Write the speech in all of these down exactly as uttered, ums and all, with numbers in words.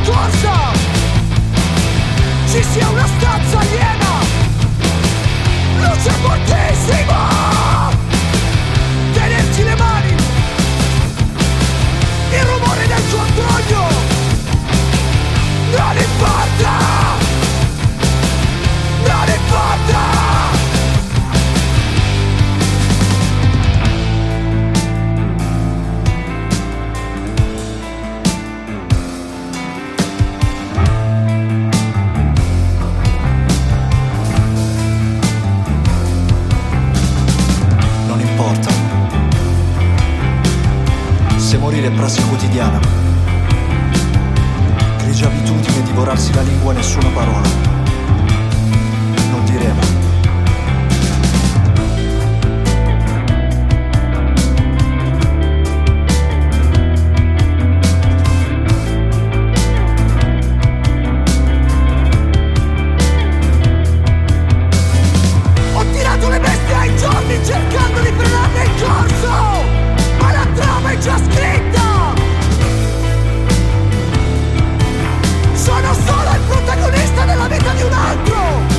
corsa ci sia una stanza aliena, luce fortissima, tenerci le mani, il rumore del tuo otoño, non importa, non importa. Se morire è prassi quotidiana, grigia abitudine divorarsi la lingua, nessuna parola, non diremo. Ho tirato le bestie ai giorni cercando di frenarne il corso, ma la trama è già scritta. Sono solo il protagonista della vita di un altro.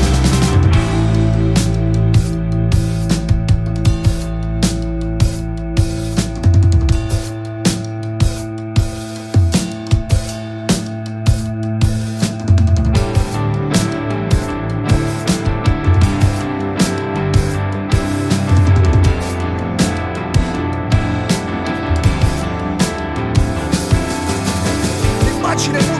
Immagine